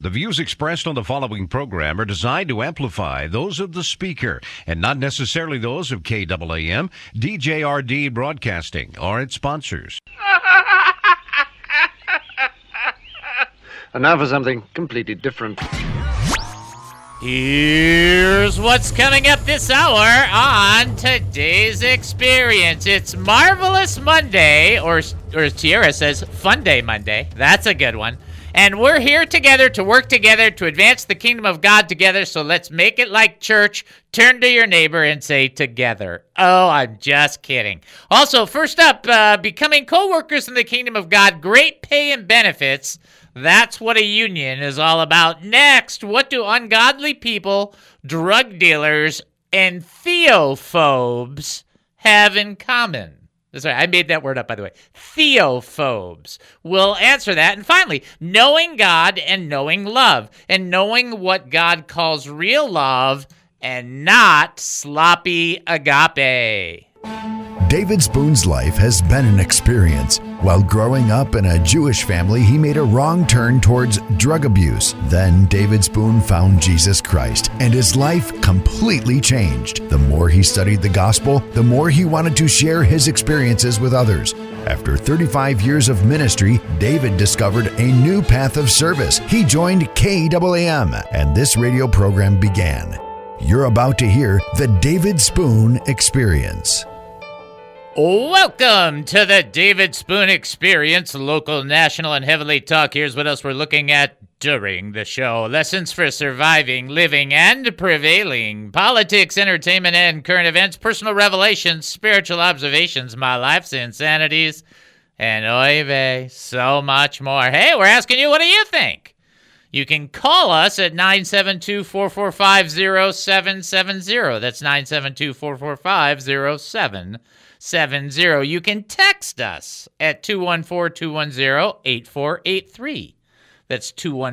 The views expressed on the following program are designed to amplify those of the speaker and not necessarily those of KAAM, DJRD Broadcasting, or its sponsors. And now for something completely different. Here's what's coming up this hour on today's experience. It's Marvelous Monday, or as Tierra says, Fun Day Monday. That's a good one. And we're here together to work together to advance the kingdom of God together, so let's make it like church. Turn to your neighbor and say together. Oh, I'm just kidding. Also, first up, becoming co-workers in the kingdom of God, great pay and benefits. That's what a union is all about. Next, what do ungodly people, drug dealers, and theophobes have in common? Sorry, I made that word up, by the way. Theophobes. We'll answer that. And finally, knowing God and knowing love, and knowing what God calls real love and not sloppy agape. David Spoon's life has been an experience. While growing up in a Jewish family, he made a wrong turn towards drug abuse. Then David Spoon found Jesus Christ, and his life completely changed. The more he studied the gospel, the more he wanted to share his experiences with others. After 35 years of ministry, David discovered a new path of service. He joined KAAM, and this radio program began. You're about to hear the David Spoon Experience. Welcome to the David Spoon Experience, local, national, and heavenly talk. Here's what else we're looking at during the show. Lessons for surviving, living, and prevailing. Politics, entertainment, and current events. Personal revelations, spiritual observations, my life's insanities, and oy vey, so much more. Hey, we're asking you, what do you think? You can call us at 972-445-0770. That's 972-445-0770. You can text us at 214-210-8483. That's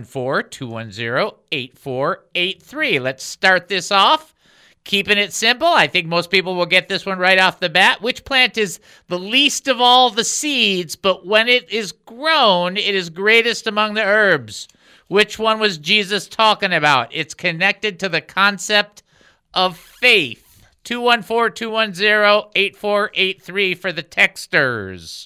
214-210-8483. Let's start this off. Keeping it simple. I think most people will get this one right off the bat. Which plant is the least of all the seeds, but when it is grown, it is greatest among the herbs? Which one was Jesus talking about? It's connected to the concept of faith. 214-210-8483 for the texters.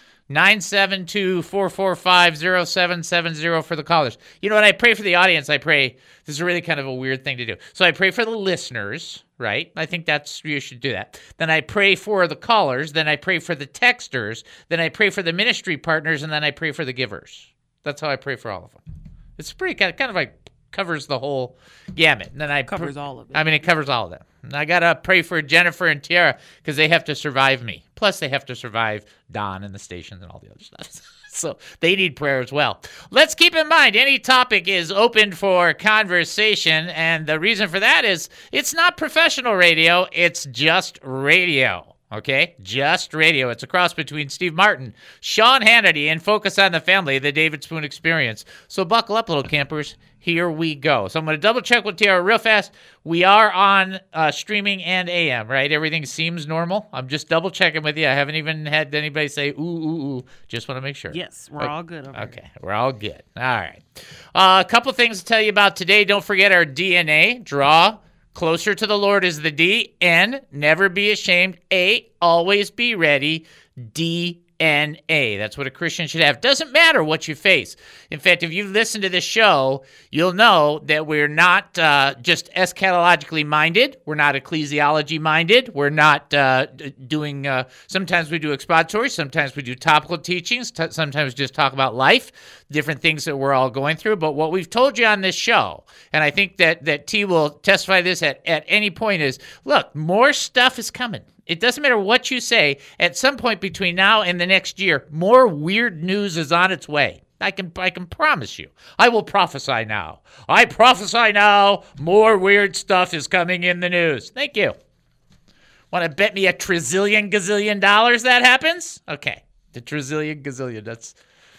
972-445-0770 for the callers. You know what? I pray for the audience. I pray. This is really kind of a weird thing to do. So I pray for the listeners, right? I think you should do that. Then I pray for the callers. Then I pray for the texters. Then I pray for the ministry partners. And then I pray for the givers. That's how I pray for all of them. It's pretty kind of like covers the whole gamut. And then it covers all of them. And I got to pray for Jennifer and Tiara because they have to survive me. Plus, they have to survive Don and the stations and all the other stuff. So they need prayer as well. Let's keep in mind, any topic is open for conversation. And the reason for that is it's not professional radio. It's just radio. Okay, just radio. It's a cross between Steve Martin, Sean Hannity, and Focus on the Family, the David Spoon Experience. So buckle up, little campers. Here we go. So I'm going to double check with Tiara real fast. We are on streaming and AM, right? Everything seems normal. I'm just double checking with you. I haven't even had anybody say, ooh. Just want to make sure. Yes, we're all good over Okay, here. We're all good. All right. A couple things to tell you about today. Don't forget our DNA. Draw closer to the Lord is the D. N, never be ashamed. A, always be ready. D, DNA. That's what a Christian should have. Doesn't matter what you face. In fact, if you listen to this show, you'll know that we're not just eschatologically minded. We're not ecclesiology minded. We're not doing, sometimes we do expository, sometimes we do topical teachings, sometimes we just talk about life, different things that we're all going through. But what we've told you on this show, and I think that T will testify this at any point, is, look, more stuff is coming. It doesn't matter what you say. At some point between now and the next year, more weird news is on its way. I can promise you. I will prophesy now. I prophesy now. More weird stuff is coming in the news. Thank you. Want to bet me a trillion gazillion dollars that happens? Okay. The trillion gazillion.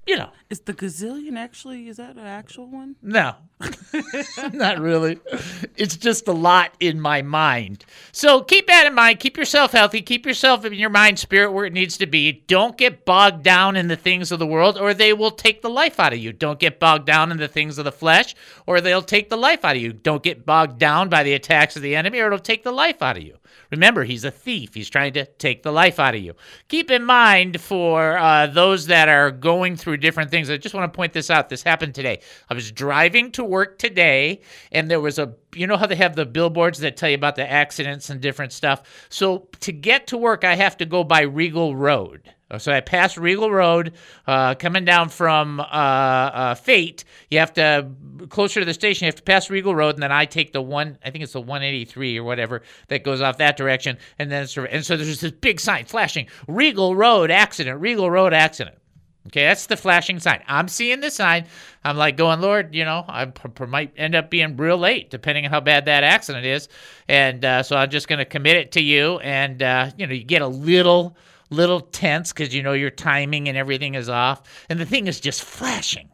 Is the gazillion actually, is that an actual one? No, not really. It's just a lot in my mind. So keep that in mind. Keep yourself healthy. Keep yourself in your mind, spirit where it needs to be. Don't get bogged down in the things of the world or they will take the life out of you. Don't get bogged down in the things of the flesh or they'll take the life out of you. Don't get bogged down by the attacks of the enemy or it'll take the life out of you. Remember, he's a thief. He's trying to take the life out of you. Keep in mind for those that are going through different things. I just want to point this out. This happened today. I was driving to work today, and there was you know how they have the billboards that tell you about the accidents and different stuff? So to get to work, I have to go by Regal Road. So I passed Regal Road, coming down from Fate. You have to, closer to the station, you have to pass Regal Road, and then I take I think it's the 183 or whatever that goes off that direction. And so there's this big sign flashing, Regal Road accident, Regal Road accident. Okay, that's the flashing sign. I'm seeing the sign. I'm like going, Lord, I might end up being real late, depending on how bad that accident is. And so I'm just going to commit it to you. And, you get a little tense because your timing and everything is off. And the thing is just flashing.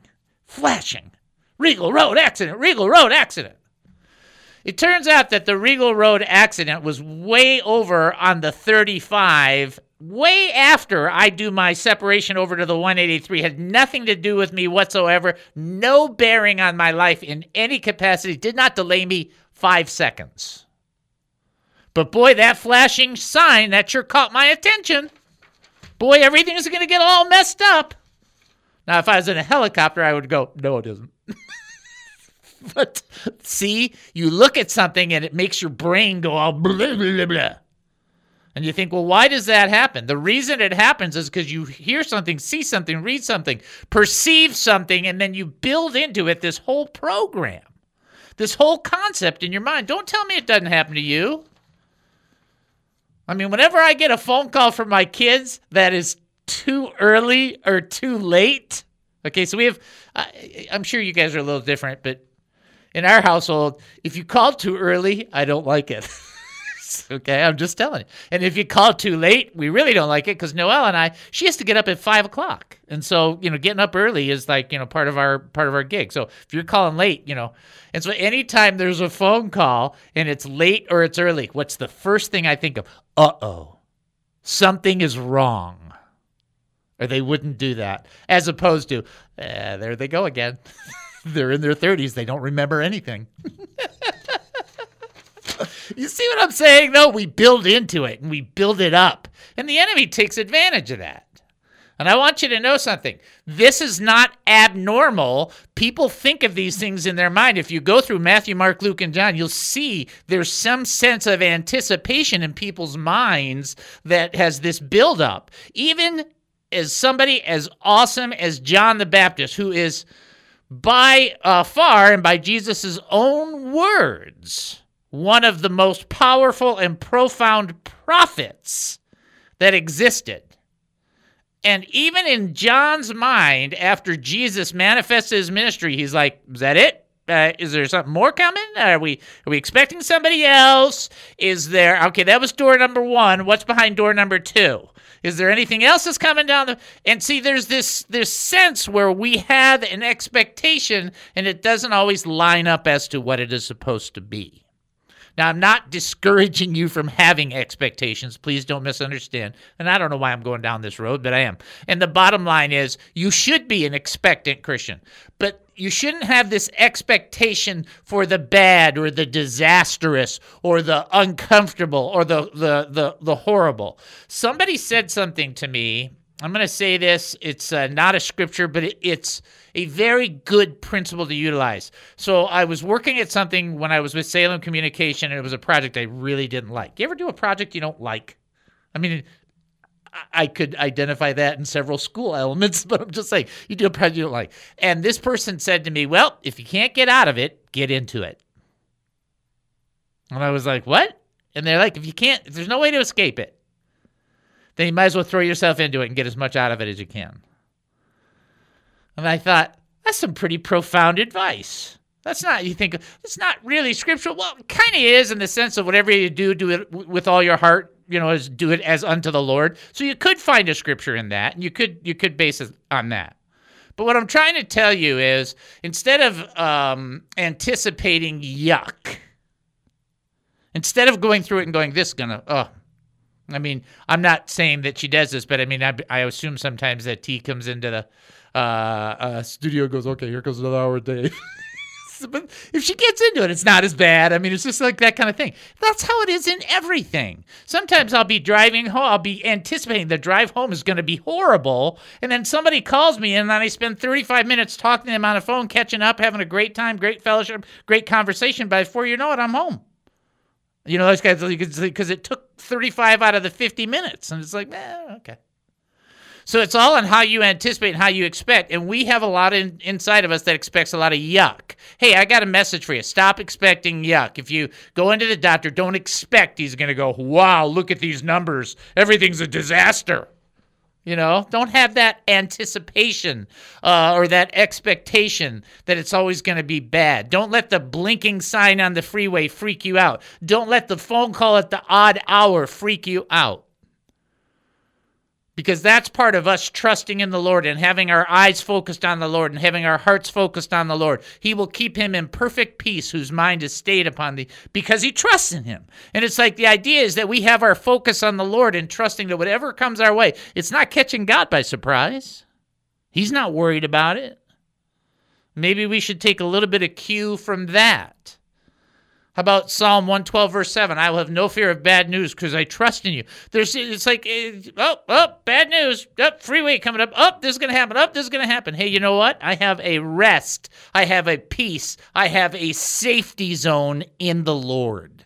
Regal Road accident, Regal Road accident. It turns out that the Regal Road accident was way over on the 35, way after I do my separation over to the 183. Had nothing to do with me whatsoever. No bearing on my life in any capacity. Did not delay me 5 seconds. But boy, that flashing sign, that sure caught my attention. Boy, everything is going to get all messed up. Now, if I was in a helicopter, I would go, no, it isn't. But see, you look at something and it makes your brain go all blah, blah, blah, blah. And you think, well, why does that happen? The reason it happens is because you hear something, see something, read something, perceive something, and then you build into it this whole program, this whole concept in your mind. Don't tell me it doesn't happen to you. I mean, whenever I get a phone call from my kids that is too early or too late, okay, so we have, I'm sure you guys are a little different, but in our household, if you call too early, I don't like it. Okay, I'm just telling you. And if you call too late, we really don't like it because Noelle and she has to get up at 5 o'clock. And so, getting up early is like, part of our gig. So if you're calling late, and so anytime there's a phone call and it's late or it's early, what's the first thing I think of? Uh-oh, something is wrong. Or they wouldn't do that. As opposed to, there they go again. They're in their 30s. They don't remember anything. You see what I'm saying, though? We build into it, and we build it up. And the enemy takes advantage of that. And I want you to know something. This is not abnormal. People think of these things in their mind. If you go through Matthew, Mark, Luke, and John, you'll see there's some sense of anticipation in people's minds that has this buildup. Even as somebody as awesome as John the Baptist, who is by far and by Jesus' own words, one of the most powerful and profound prophets that existed. And even in John's mind, after Jesus manifested his ministry, he's like, is that it? Is there something more coming? Are we expecting somebody else? Is there, okay, that was door number 1. What's behind door number 2? Is there anything else that's coming down? And see, there's this sense where we have an expectation, and it doesn't always line up as to what it is supposed to be. Now, I'm not discouraging you from having expectations. Please don't misunderstand. And I don't know why I'm going down this road, but I am. And the bottom line is you should be an expectant Christian, but you shouldn't have this expectation for the bad or the disastrous or the uncomfortable or the horrible. Somebody said something to me. I'm going to say this. It's not a scripture, but it's a very good principle to utilize. So I was working at something when I was with Salem Communication, and it was a project I really didn't like. You ever do a project you don't like? I mean, I could identify that in several school elements, but I'm just saying, you do a project you don't like. And this person said to me, well, if you can't get out of it, get into it. And I was like, what? And they're like, if there's no way to escape it, then you might as well throw yourself into it and get as much out of it as you can. And I thought, that's some pretty profound advice. It's not really scriptural. Well, it kind of is in the sense of whatever you do it with all your heart, do it as unto the Lord. So you could find a scripture in that, and you could base it on that. But what I'm trying to tell you is, instead of anticipating yuck, instead of going through it and going, this is going to, I mean, I'm not saying that she does this, but I mean, I assume sometimes that T comes into the studio and goes, okay, here comes another hour a day. But if she gets into it, it's not as bad. I mean, it's just like that kind of thing. That's how it is in everything. Sometimes I'll be driving home. I'll be anticipating the drive home is going to be horrible. And then somebody calls me, and then I spend 35 minutes talking to them on the phone, catching up, having a great time, great fellowship, great conversation. But before you know it, I'm home. You know, those guys, because it took 35 out of the 50 minutes. And it's like, okay. So it's all on how you anticipate and how you expect. And we have a lot inside of us that expects a lot of yuck. Hey, I got a message for you. Stop expecting yuck. If you go into the doctor, don't expect he's going to go, wow, look at these numbers. Everything's a disaster. You know, don't have that anticipation or that expectation that it's always going to be bad. Don't let the blinking sign on the freeway freak you out. Don't let the phone call at the odd hour freak you out. Because that's part of us trusting in the Lord and having our eyes focused on the Lord and having our hearts focused on the Lord. He will keep him in perfect peace whose mind is stayed upon thee because he trusts in him. And it's like the idea is that we have our focus on the Lord and trusting that whatever comes our way, it's not catching God by surprise. He's not worried about it. Maybe we should take a little bit of cue from that. How about Psalm 112, verse 7? I will have no fear of bad news because I trust in you. It's like, bad news. Freeway coming up. This is going to happen. This is going to happen. Hey, you know what? I have a rest. I have a peace. I have a safety zone in the Lord.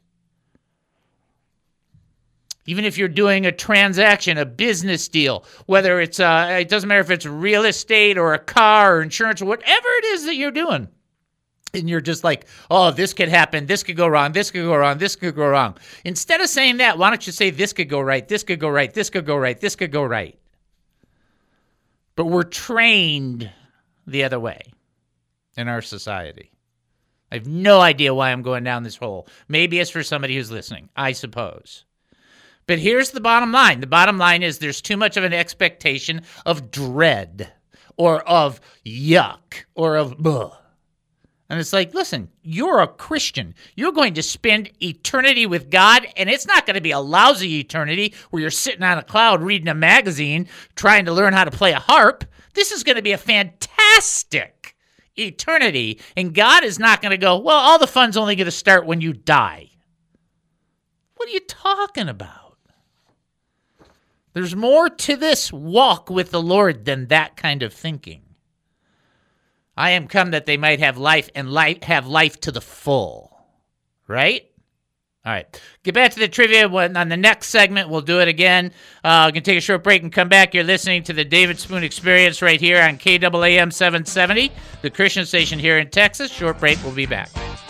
Even if you're doing a transaction, a business deal, whether it's, it doesn't matter if it's real estate or a car or insurance or whatever it is that you're doing. And you're just like, oh, this could happen, this could go wrong, this could go wrong, this could go wrong. Instead of saying that, why don't you say this could go right, this could go right, this could go right, this could go right. But we're trained the other way in our society. I have no idea why I'm going down this hole. Maybe it's for somebody who's listening, I suppose. But here's the bottom line. The bottom line is there's too much of an expectation of dread or of yuck or of ugh. And it's like, listen, you're a Christian. You're going to spend eternity with God, and it's not going to be a lousy eternity where you're sitting on a cloud reading a magazine trying to learn how to play a harp. This is going to be a fantastic eternity, and God is not going to go, well, all the fun's only going to start when you die. What are you talking about? There's more to this walk with the Lord than that kind of thinking. I am come that they might have life and have life to the full. Right? All right. Get back to the trivia. On the next segment, we'll do it again. We can take a short break and come back. You're listening to the David Spoon Experience right here on KAAM 770, the Christian station here in Texas. Short break. We'll be back.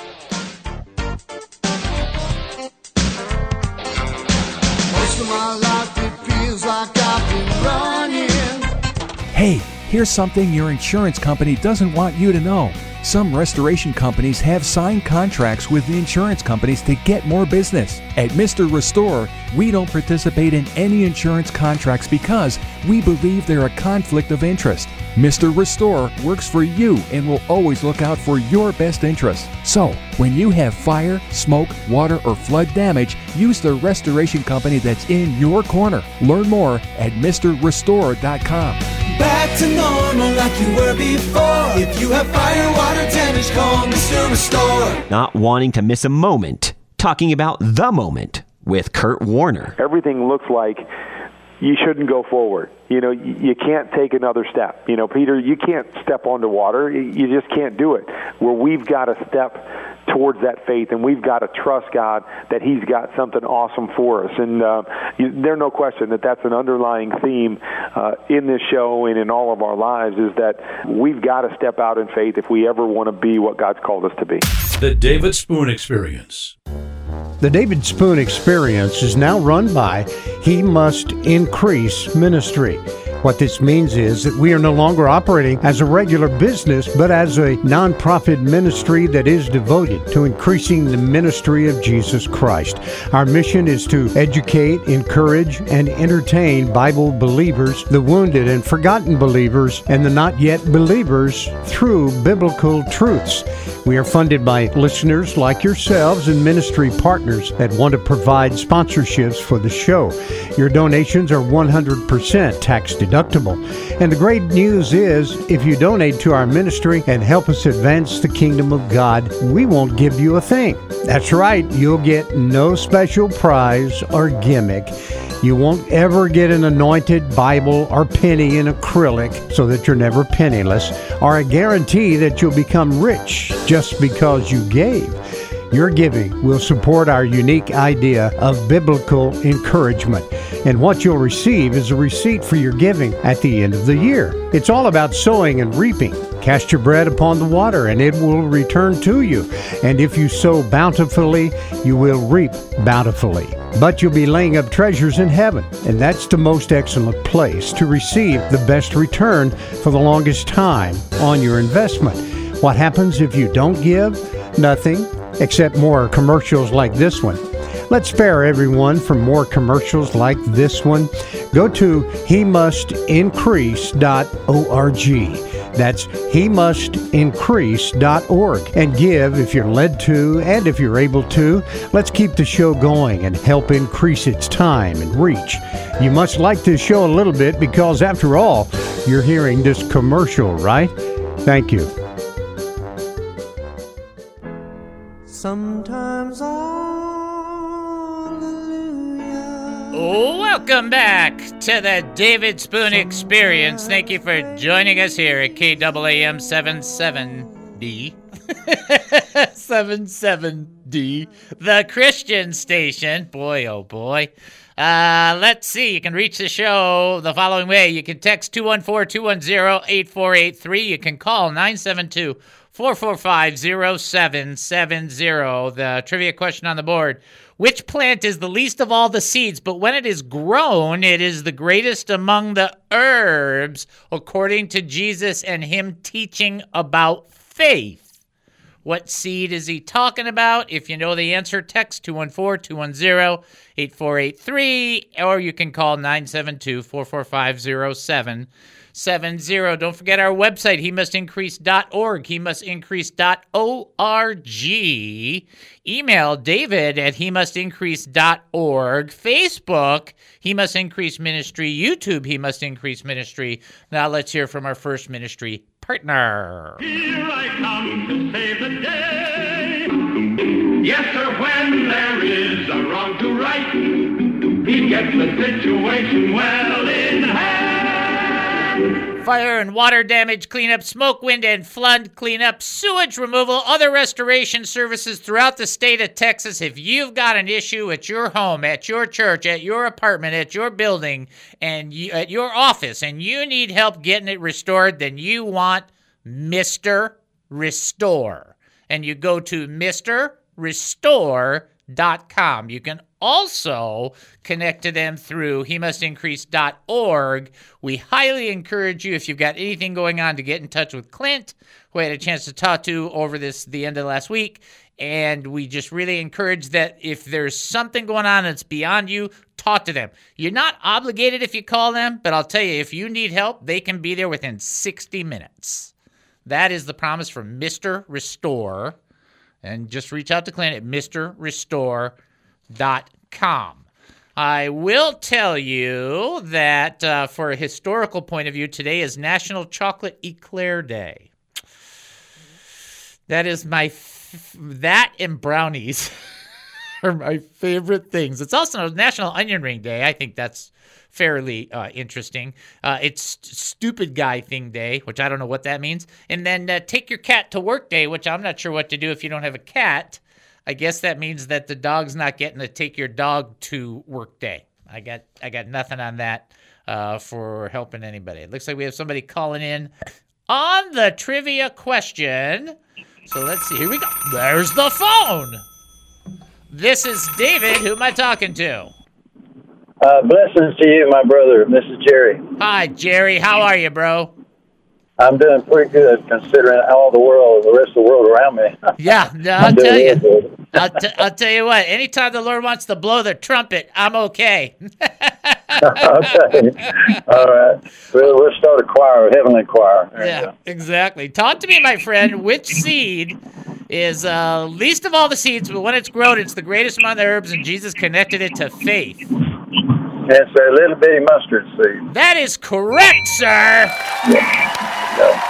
Most of my life, it feels like I've been running. Hey. Here's something your insurance company doesn't want you to know. Some restoration companies have signed contracts with the insurance companies to get more business. At Mr. Restore, we don't participate in any insurance contracts because we believe they're a conflict of interest. Mr. Restore works for you and will always look out for your best interests. So, when you have fire, smoke, water, or flood damage, use the restoration company that's in your corner. Learn more at MrRestore.com. Back to normal like you were before. If you have fire, water damage, call Mr. Restore. Not wanting to miss a moment. Talking about the moment with Kurt Warner. Everything looks like you shouldn't go forward. You know, you can't take another step. You know, Peter, you can't step onto water. You just can't do it. Where we've got to step towards that faith, and we've got to trust God that He's got something awesome for us. And there's no question that that's an underlying theme in this show and in all of our lives, is that we've got to step out in faith if we ever want to be what God's called us to be. The David Spoon Experience. The David Spoon Experience is now run by He Must Increase Ministry. What this means is that we are no longer operating as a regular business, but as a nonprofit ministry that is devoted to increasing the ministry of Jesus Christ. Our mission is to educate, encourage, and entertain Bible believers, the wounded and forgotten believers, and the not yet believers through biblical truths. We are funded by listeners like yourselves and ministry partners that want to provide sponsorships for the show. Your donations are 100% tax deductible. And the great news is, if you donate to our ministry and help us advance the kingdom of God, we won't give you a thing. That's right, you'll get no special prize or gimmick. You won't ever get an anointed Bible or penny in acrylic so that you're never penniless, or a guarantee that you'll become rich just because you gave. Your giving will support our unique idea of biblical encouragement. And what you'll receive is a receipt for your giving at the end of the year. It's all about sowing and reaping. Cast your bread upon the water, and it will return to you. And if you sow bountifully, you will reap bountifully. But you'll be laying up treasures in heaven, and that's the most excellent place to receive the best return for the longest time on your investment. What happens if you don't give? Nothing, except more commercials like this one. Let's spare everyone from more commercials like this one. Go to hemustincrease.org. That's hemustincrease.org, and give if you're led to and if you're able to. Let's keep the show going and help increase its time and reach. You must like this show a little bit because, after all, you're hearing this commercial, right? Thank you. Sometimes Welcome back to the David Spoon Experience. Thank you for joining us here at KAAM 77D. 77D, the Christian station. Boy, oh boy. Let's see. You can reach the show the following way. You can text 214-210-8483. You can call 972-445-0770. The trivia question on the board. Which plant is the least of all the seeds, but when it is grown, it is the greatest among the herbs, according to Jesus and him teaching about faith? What seed is he talking about? If you know the answer, text 214-210-8483, or you can call 972-445-0770. Don't forget our website, hemustincrease.org, hemustincrease.org. Email David at hemustincrease.org. Facebook, He Must Increase Ministry. YouTube, He Must Increase Ministry. Now let's hear from our first ministry partner. Here I come to save the day. Yes, sir, when there is a wrong to right, he gets the situation well in hand. Fire and water damage cleanup, smoke, wind, and flood cleanup, sewage removal, other restoration services throughout the state of Texas. If you've got an issue at your home, at your church, at your apartment, at your building, and at your office, and you need help getting it restored, then you want Mr. Restore. And you go to MrRestore.com. You can also connect to them through hemustincrease.org. We highly encourage you, if you've got anything going on, to get in touch with Clint, who I had a chance to talk to over the end of last week. And we just really encourage that if there's something going on that's beyond you, talk to them. You're not obligated if you call them, but I'll tell you, if you need help, they can be there within 60 minutes. That is the promise from Mr. Restore. And just reach out to Clint at MrRestore.com. I will tell you that for a historical point of view, today is National Chocolate Eclair Day. That is that and brownies are my favorite things. It's also National Onion Ring Day. I think that's fairly interesting. It's Stupid Guy Thing Day, which I don't know what that means. And then Take Your Cat to Work Day, which I'm not sure what to do if you don't have a cat. I guess that means that the dog's not getting a Take Your Dog to Work Day. I got nothing on that for helping anybody. It looks like we have somebody calling in on the trivia question. So let's see. Here we go. There's the phone. This is David. Who am I talking to? Blessings to you, my brother. This is Jerry. Hi, Jerry. How are you, bro? I'm doing pretty good considering the rest of the world around me. Yeah, I'll tell you. I'll tell you what. Anytime the Lord wants to blow the trumpet, I'm okay. Okay. All right. We'll start a choir, a heavenly choir. Yeah, exactly. Talk to me, my friend. Which seed is least of all the seeds, but when it's grown, it's the greatest among the herbs, and Jesus connected it to faith? It's a little bitty mustard seed. That is correct, sir. Yeah.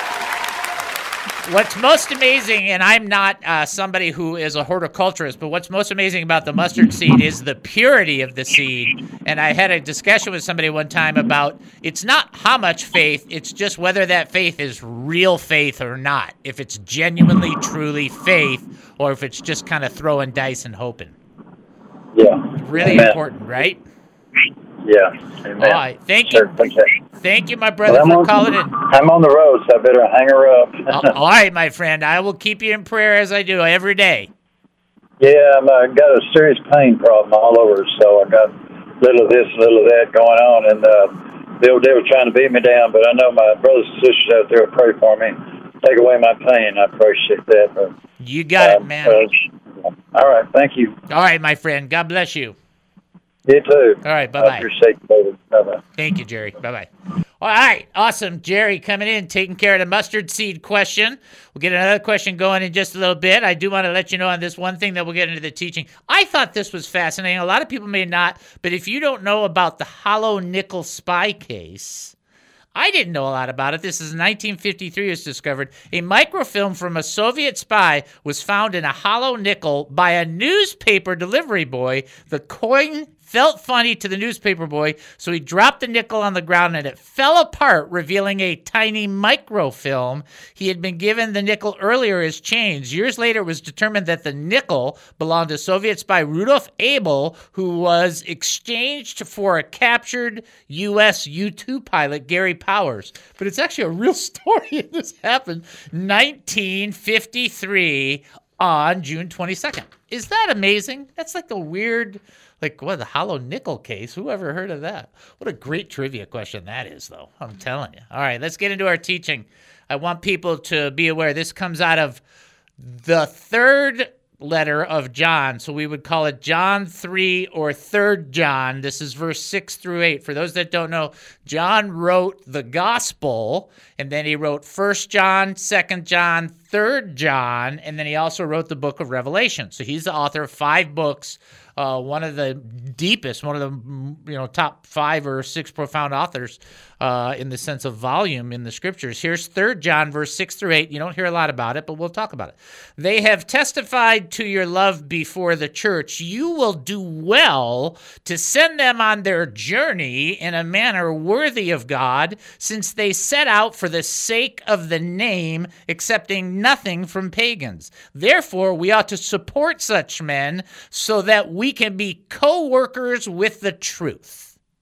What's most amazing, and I'm not somebody who is a horticulturist, but what's most amazing about the mustard seed is the purity of the seed. And I had a discussion with somebody one time about it's not how much faith, it's just whether that faith is real faith or not. If it's genuinely, truly faith, or if it's just kind of throwing dice and hoping. Yeah. Really Amen. Important, right? Yeah. Amen. All right. Thank you. Thank you, my brother, for calling in. I'm on the road, so I better hang her up. All right, my friend. I will keep you in prayer as I do every day. Yeah, I got a serious pain problem all over, so I got little of this, little of that going on, and the old devil trying to beat me down, but I know my brothers and sisters out there will pray for me. Take away my pain. I appreciate that. But, you got it, man. All right. Thank you. All right, my friend. God bless you. You too. All right, bye-bye. I appreciate you, David. Bye-bye. Thank you, Jerry. Bye-bye. All right, awesome. Jerry coming in, taking care of the mustard seed question. We'll get another question going in just a little bit. I do want to let you know on this one thing that we'll get into the teaching. I thought this was fascinating. A lot of people may not, but if you don't know about the hollow nickel spy case, I didn't know a lot about it. This is 1953 was discovered. A microfilm from a Soviet spy was found in a hollow nickel by a newspaper delivery boy. The coin felt funny to the newspaper boy, so he dropped the nickel on the ground and it fell apart, revealing a tiny microfilm. He had been given the nickel earlier as change. Years later, it was determined that the nickel belonged to Soviet spy Rudolf Abel, who was exchanged for a captured U.S. U-2 pilot, Gary Powers. But it's actually a real story. This happened 1953 on June 22nd. Is that amazing? That's like a weird... the hollow nickel case. Who ever heard of that? What a great trivia question that is, though. I'm telling you. All right, let's get into our teaching. I want people to be aware. This comes out of the third letter of John. So we would call it John 3 or 3rd John. This is verse 6 through 8. For those that don't know, John wrote the gospel, and then he wrote 1 John, 2 John, 3 John, and then he also wrote the book of Revelation. So he's the author of 5 books. One of the deepest, one of the top 5 or 6 profound authors in the sense of volume in the scriptures. Here's 3 John, verse 6 through 8. You don't hear a lot about it, but we'll talk about it. They have testified to your love before the church. You will do well to send them on their journey in a manner worthy of God, since they set out for the sake of the name, accepting nothing from pagans. Therefore, we ought to support such men so that we can be co-workers with the truth.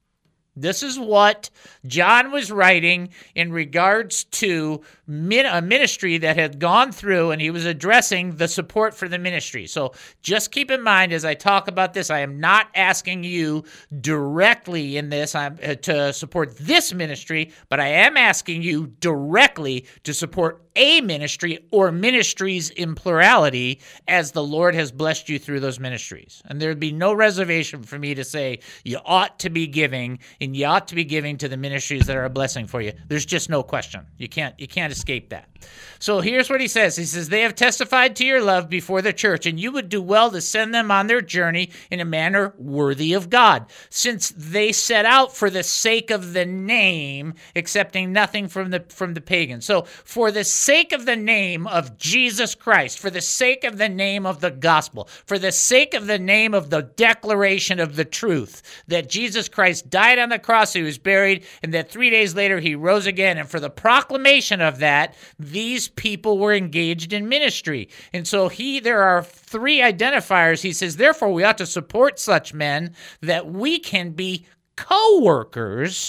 This is what John was writing in regards to a ministry that had gone through, and he was addressing the support for the ministry. So just keep in mind as I talk about this, I am not asking you directly in this to support this ministry, but I am asking you directly to support a ministry or ministries in plurality as the Lord has blessed you through those ministries. And there would be no reservation for me to say you ought to be giving, and you ought to be giving to the ministries that are a blessing for you. There's just no question. You can't escape that. So here's what he says. He says, they have testified to your love before the church, and you would do well to send them on their journey in a manner worthy of God, since they set out for the sake of the name, accepting nothing from the pagans. So for the sake of the name of Jesus Christ, for the sake of the name of the gospel, for the sake of the name of the declaration of the truth, that Jesus Christ died on the cross, he was buried, and that 3 days later he rose again, and for the proclamation of that, these people were engaged in ministry. And so there are 3 identifiers. He says, therefore, we ought to support such men that we can be co-workers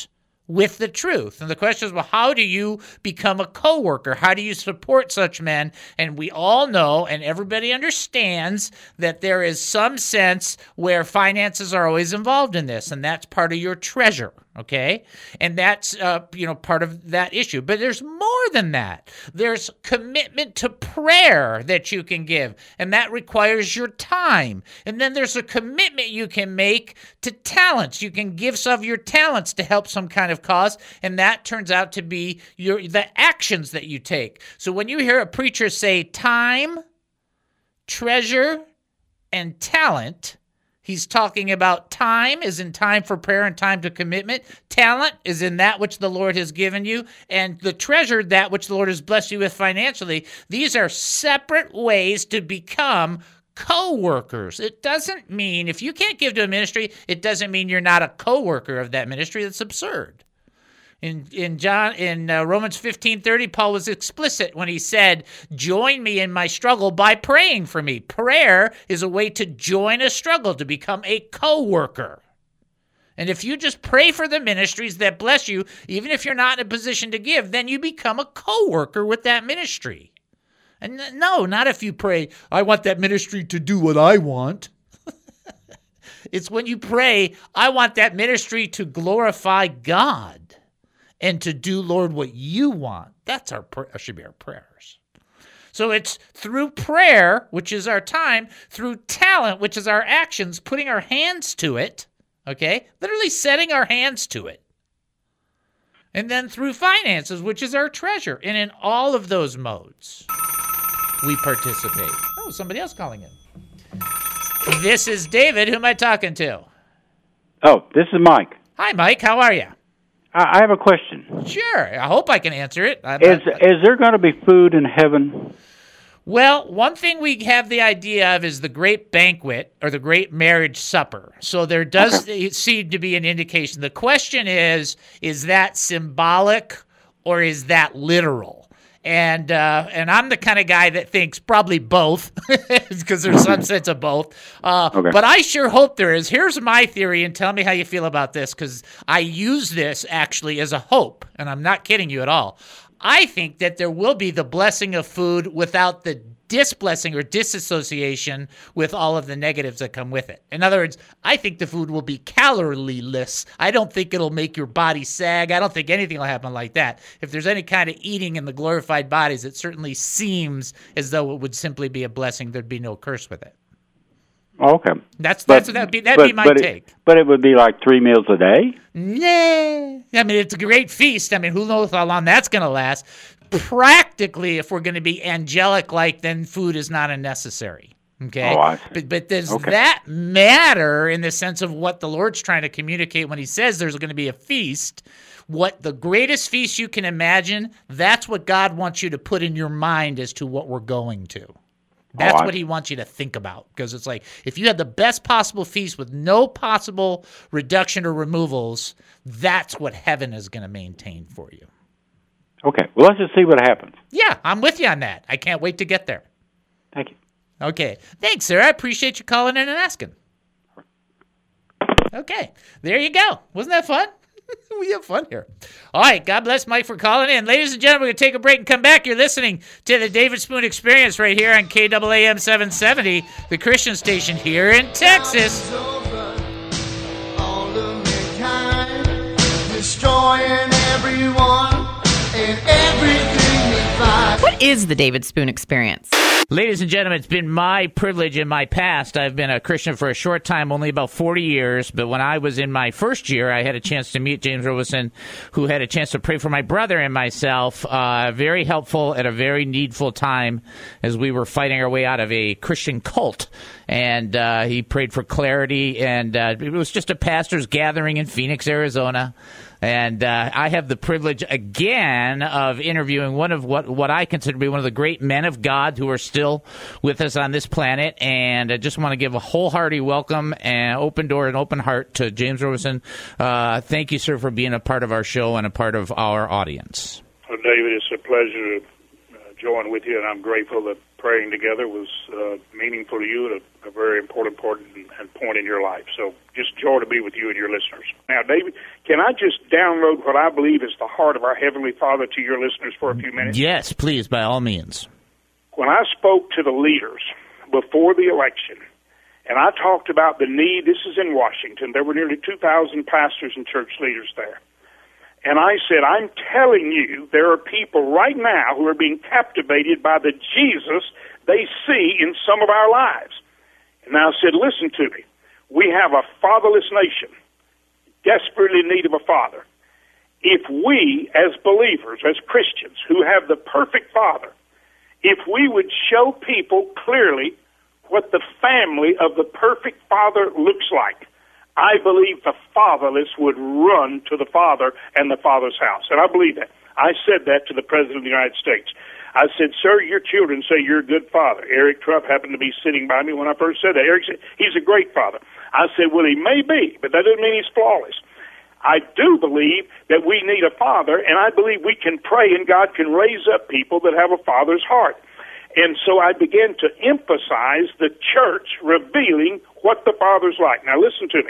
with the truth. And the question is, well, how do you become a co-worker? How do you support such men? And we all know, and everybody understands, that there is some sense where finances are always involved in this, and that's part of your treasure, okay? And that's, part of that issue. But there's more than that. There's commitment to prayer that you can give, and that requires your time. And then there's a commitment you can make to talents. You can give some of your talents to help some kind of cause, and that turns out to be the actions that you take. So when you hear a preacher say time, treasure, and talent, he's talking about time is in time for prayer and time to commitment. Talent is in that which the Lord has given you. And the treasure, that which the Lord has blessed you with financially. These are separate ways to become co-workers. It doesn't mean, if you can't give to a ministry, it doesn't mean you're not a co-worker of that ministry. That's absurd. In Romans 15:30, Paul was explicit when he said, join me in my struggle by praying for me. Prayer is a way to join a struggle, to become a co-worker. And if you just pray for the ministries that bless you, even if you're not in a position to give, then you become a co-worker with that ministry. And no, not if you pray, I want that ministry to do what I want. It's when you pray, I want that ministry to glorify God and to do, Lord, what you want. That's should be our prayers. So it's through prayer, which is our time, through talent, which is our actions, putting our hands to it, okay? Literally setting our hands to it. And then through finances, which is our treasure. And in all of those modes, we participate. Oh, somebody else calling in. This is David. Who am I talking to? Oh, this is Mike. Hi, Mike. How are you? I have a question. Sure. I hope I can answer it. Is there going to be food in heaven? Well, one thing we have the idea of is the great banquet or the great marriage supper. So there does seem to be an indication. The question is that symbolic or is that literal? And I'm the kind of guy that thinks probably both, because there's some sense of both. But I sure hope there is. Here's my theory, and tell me how you feel about this, because I use this actually as a hope, and I'm not kidding you at all. I think that there will be the blessing of food without the disblessing or disassociation with all of the negatives that come with it. In other words, I think the food will be calorie-less. I don't think it'll make your body sag. I don't think anything will happen like that. If there's any kind of eating in the glorified bodies, it certainly seems as though it would simply be a blessing. There'd be no curse with it. Okay. That'd be my take. But it would be like 3 meals a day? Nah. I mean, it's a great feast. I mean, who knows how long that's going to last. Practically, if we're going to be angelic-like, then food is not unnecessary. Okay? Oh, I see. But does that matter in the sense of what the Lord's trying to communicate when he says there's going to be a feast? What the greatest feast you can imagine, that's what God wants you to put in your mind as to what we're going to. That's what he wants you to think about, because it's like, if you had the best possible feast with no possible reduction or removals, that's what heaven is going to maintain for you. Okay. Well, let's just see what happens. Yeah, I'm with you on that. I can't wait to get there. Thank you. Okay. Thanks, sir. I appreciate you calling in and asking. Okay. There you go. Wasn't that fun? We have fun here. All right. God bless Mike for calling in. Ladies and gentlemen, we're going to take a break and come back. You're listening to the David Spoon Experience right here on KAAM 770, the Christian station here in Texas. Destroying everyone and everything we find. What is the David Spoon Experience? Ladies and gentlemen, it's been my privilege in my past. I've been a Christian for a short time, only about 40 years. But when I was in my first year, I had a chance to meet James Robeson, who had a chance to pray for my brother and myself. Very helpful at a very needful time as we were fighting our way out of a Christian cult. And he prayed for clarity. And it was just a pastor's gathering in Phoenix, Arizona. And I have the privilege again of interviewing one of what I consider to be one of the great men of God who are still with us on this planet. And I just want to give a wholehearted welcome and open door and open heart to James Robeson. Thank you, sir, for being a part of our show and a part of our audience. Well, David, it's a pleasure to join with you, and I'm grateful the praying together was meaningful to you at a very important point in your life. So just joy to be with you and your listeners. Now, David, can I just download what I believe is the heart of our Heavenly Father to your listeners for a few minutes? Yes, please, by all means. When I spoke to the leaders before the election, and I talked about the need, this is in Washington, there were nearly 2,000 pastors and church leaders there. And I said, I'm telling you, there are people right now who are being captivated by the Jesus they see in some of our lives. And I said, listen to me. We have a fatherless nation, desperately in need of a father. If we, as believers, as Christians, who have the perfect father, if we would show people clearly what the family of the perfect father looks like, I believe the fatherless would run to the father and the father's house. And I believe that. I said that to the President of the United States. I said, sir, your children say you're a good father. Eric Trupp happened to be sitting by me when I first said that. Eric said, he's a great father. I said, well, he may be, but that doesn't mean he's flawless. I do believe that we need a father, and I believe we can pray and God can raise up people that have a father's heart. And so I began to emphasize the church revealing what the Father's like. Now listen to me.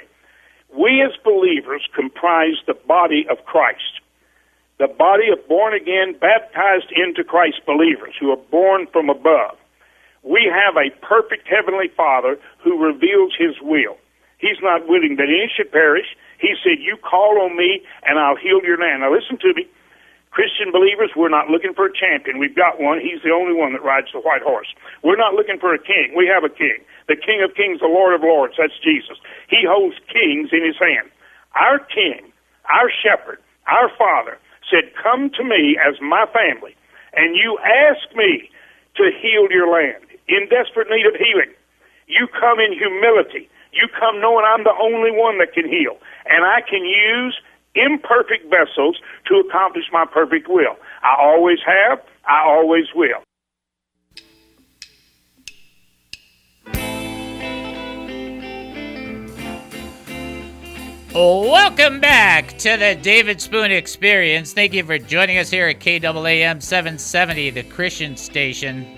We as believers comprise the body of Christ, the body of born-again, baptized into Christ believers who are born from above. We have a perfect Heavenly Father who reveals His will. He's not willing that any should perish. He said, you call on me and I'll heal your land. Now listen to me. Christian believers, we're not looking for a champion. We've got one. He's the only one that rides the white horse. We're not looking for a king. We have a king. The King of Kings, the Lord of Lords. That's Jesus. He holds kings in His hand. Our King, our Shepherd, our Father said, come to me as my family, and you ask me to heal your land. In desperate need of healing, you come in humility. You come knowing I'm the only one that can heal, and I can use imperfect vessels to accomplish my perfect will. I always have, I always will. Welcome back to the David Spoon Experience. Thank you for joining us here at KAAM 770, the Christian station.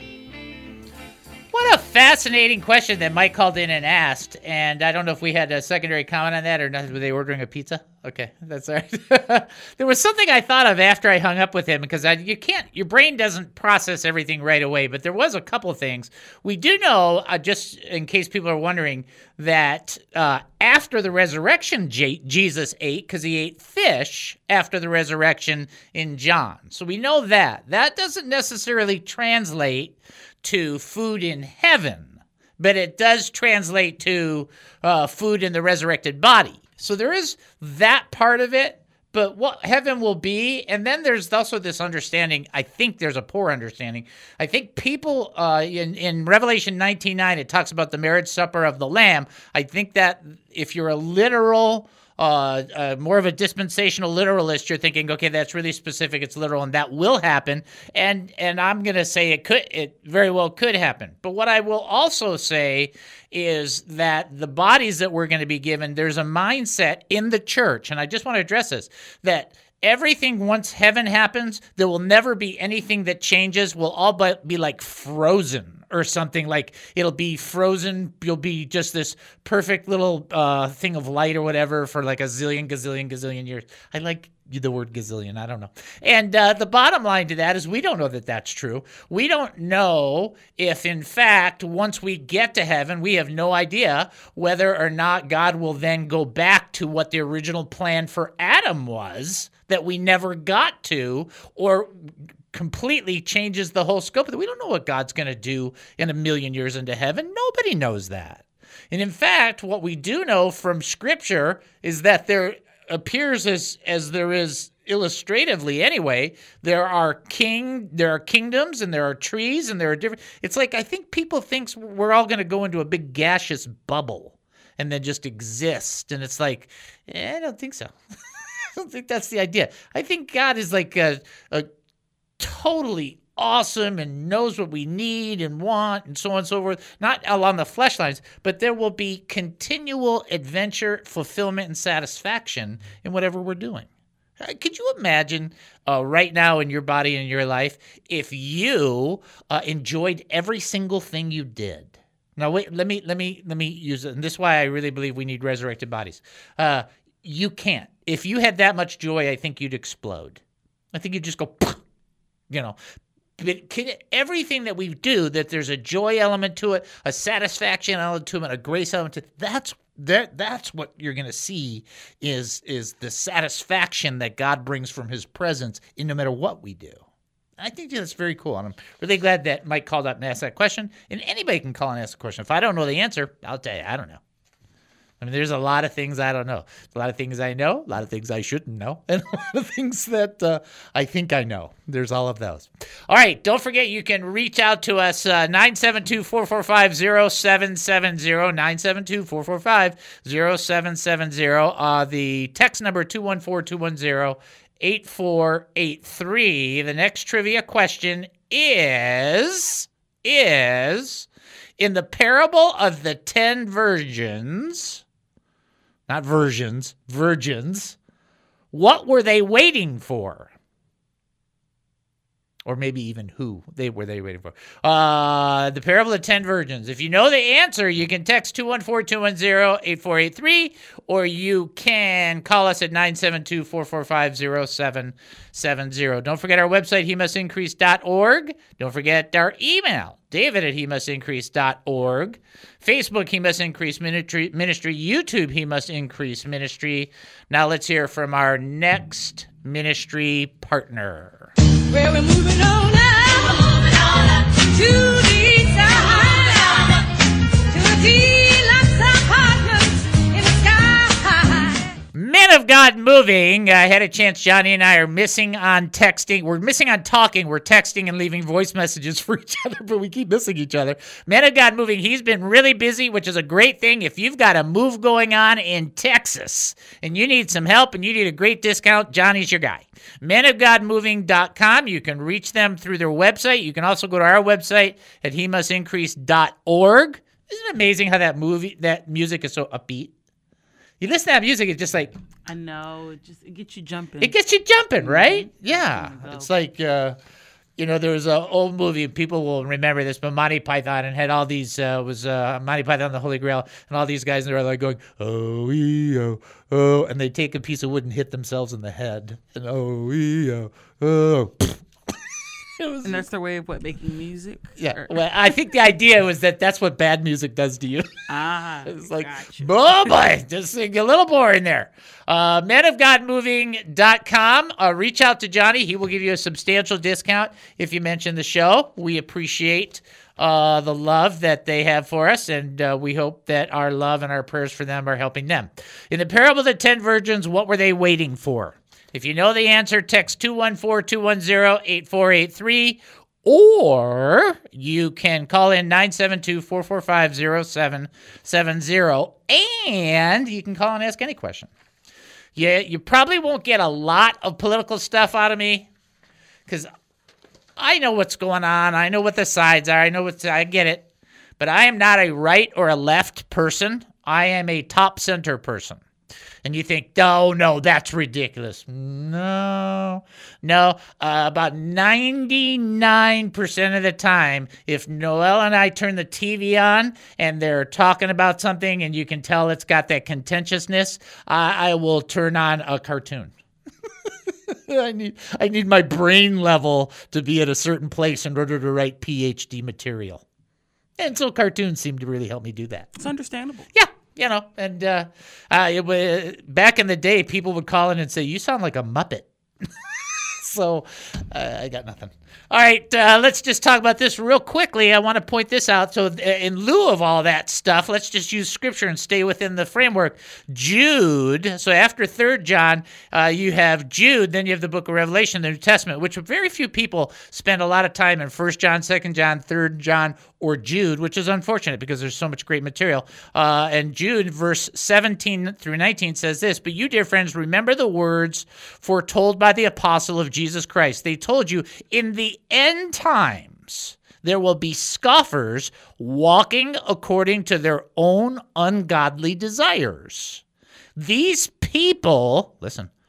What a fascinating question that Mike called in and asked, and I don't know if we had a secondary comment on that or not. Were they ordering a pizza? Okay, that's all right. There was something I thought of after I hung up with him, because your brain doesn't process everything right away, but there was a couple of things. We do know, just in case people are wondering, that after the resurrection, Jesus ate, because he ate fish after the resurrection in John. So we know that. That doesn't necessarily translate to food in heaven, but it does translate to food in the resurrected body. So there is that part of it, but what heaven will be, and then there's also this understanding, I think there's a poor understanding. I think people, in Revelation 19:9, it talks about the marriage supper of the Lamb. I think that if you're a literal, more of a dispensational literalist, you're thinking, okay, that's really specific, it's literal, and that will happen. And I'm going to say it very well could happen. But what I will also say is that the bodies that we're going to be given, there's a mindset in the church, and I just want to address this, that everything once heaven happens, there will never be anything that changes. We'll all be like frozen or something. Like it'll be frozen. You'll be just this perfect little thing of light or whatever for like a gazillion years. I like the word gazillion. I don't know. And the bottom line to that is we don't know that that's true. We don't know if, in fact, once we get to heaven, we have no idea whether or not God will then go back to what the original plan for Adam was that we never got to, or completely changes the whole scope of it. We don't know what God's going to do in 1,000,000 years into heaven. Nobody knows that. And in fact, what we do know from Scripture is that there appears as there is illustratively anyway, there are kingdoms and there are trees and there are different. It's like I think people think we're all going to go into a big gaseous bubble and then just exist. And it's like, I don't think so. I don't think that's the idea. I think God is like a totally awesome and knows what we need and want and so on and so forth. Not along the flesh lines, but there will be continual adventure, fulfillment, and satisfaction in whatever we're doing. Could you imagine right now in your body and your life if you enjoyed every single thing you did? Now wait, let me use it, and this is why I really believe we need resurrected bodies. You can't. If you had that much joy, I think you'd explode. I think you'd just go, you know. But everything that we do, that there's a joy element to it, a satisfaction element to it, a grace element to it, that's what you're going to see is the satisfaction that God brings from his presence in no matter what we do. I think that's very cool. And I'm really glad that Mike called up and asked that question. And anybody can call and ask a question. If I don't know the answer, I'll tell you, I don't know. I mean, there's a lot of things I don't know. A lot of things I know, a lot of things I shouldn't know, and a lot of things that I think I know. There's all of those. All right, don't forget you can reach out to us, 972-445-0770, 972-445-0770. The text number 214-210-8483. The next trivia question is in the parable of the 10 virgins, not versions, virgins, what were they waiting for? Or maybe even who were they waiting for? The parable of the 10 virgins. If you know the answer, you can text 214-210-8483, or you can call us at 972-445-0770. Don't forget our website, hemustincrease.org. Don't forget our email, david@hemustincrease.org. Facebook, He Must Increase Ministry. YouTube, He Must Increase Ministry. Now let's hear from our next ministry partner. Well, we're moving on up to the side, to a deluxe apartment in the sky. Men of God Moving. I had a chance. Johnny and I are missing on texting. We're missing on talking. We're texting and leaving voice messages for each other, but we keep missing each other. Men of God Moving. He's been really busy, which is a great thing. If you've got a move going on in Texas and you need some help and you need a great discount, Johnny's your guy. menofgodmoving.com. You can reach them through their website. You can also go to our website at hemustincrease.org. Isn't it amazing how that music is so upbeat? You listen to that music, it's just like... I know. It gets you jumping. It gets you jumping, right? Yeah. It's like, there was an old movie, people will remember this, but Monty Python, and had all these, Monty Python and the Holy Grail, and all these guys, and they're like going, oh, and they take a piece of wood and hit themselves in the head. And oh. And that's their way of making music? Yeah. Well, I think the idea was that's what bad music does to you. It's like, gotcha. Oh boy, just sing a little more in there. menofgodmoving.com. Reach out to Johnny. He will give you a substantial discount if you mention the show. We appreciate the love that they have for us, and we hope that our love and our prayers for them are helping them. In the parable of the 10 virgins, what were they waiting for? If you know the answer, text 214-210-8483, or you can call in 972-445-0770, and you can call and ask any question. Yeah, you probably won't get a lot of political stuff out of me, because I know what's going on. I know what the sides are. I get it. But I am not a right or a left person. I am a top center person. And you think, no, that's ridiculous. No. About 99% of the time, if Noel and I turn the TV on and they're talking about something and you can tell it's got that contentiousness, I will turn on a cartoon. I need my brain level to be at a certain place in order to write PhD material. And so cartoons seem to really help me do that. It's understandable. Yeah. And back in the day, people would call in and say, you sound like a Muppet. So I got nothing. All right, let's just talk about this real quickly. I want to point this out. So in lieu of all that stuff, let's just use Scripture and stay within the framework. Jude, so after 3 John, you have Jude, then you have the book of Revelation, the New Testament, which very few people spend a lot of time in 1 John, 2 John, 3 John, or Jude, which is unfortunate because there's so much great material. And Jude, verse 17 through 19 says this, "But you, dear friends, remember the words foretold by the apostle of Jesus Christ. They told you in the end times there will be scoffers walking according to their own ungodly desires. These people," listen,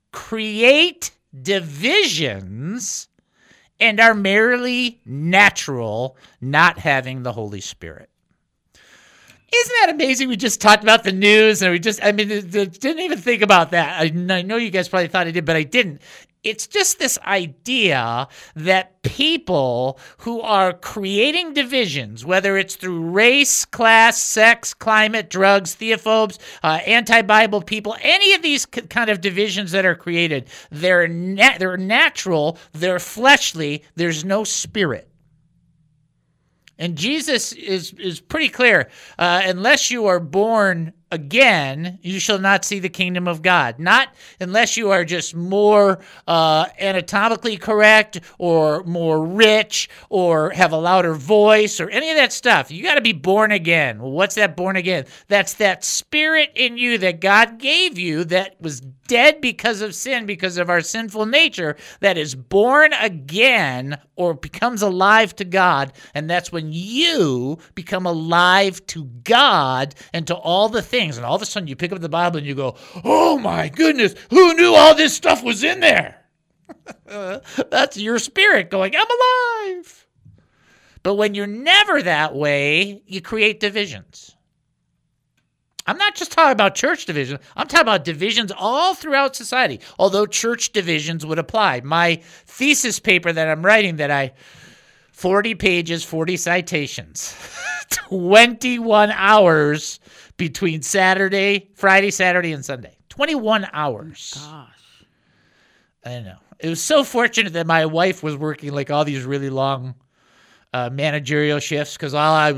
create divisions and are merely natural, not having the Holy Spirit. Isn't that amazing? We just talked about the news, and didn't even think about that. I know you guys probably thought I did, but I didn't. It's just this idea that people who are creating divisions, whether it's through race, class, sex, climate, drugs, theophobes, anti-Bible people, any of these kind of divisions that are created, they're natural, they're fleshly, there's no spirit. And Jesus is pretty clear. Unless you are born again, you shall not see the kingdom of God. Not unless you are just more anatomically correct or more rich or have a louder voice or any of that stuff. You got to be born again. Well, what's that born again? That's that spirit in you that God gave you that was dead because of sin, because of our sinful nature, that is born again or becomes alive to God. And that's when you become alive to God and to all the things. And all of a sudden you pick up the Bible and you go, oh my goodness, who knew all this stuff was in there? That's your spirit going, I'm alive. But when you're never that way, you create divisions. I'm not just talking about church division. I'm talking about divisions all throughout society, although church divisions would apply. My thesis paper that I'm writing 40 pages, 40 citations, 21 hours between Friday, Saturday, and Sunday. 21 hours. Oh, gosh. I know. It was so fortunate that my wife was working like all these really long managerial shifts, because I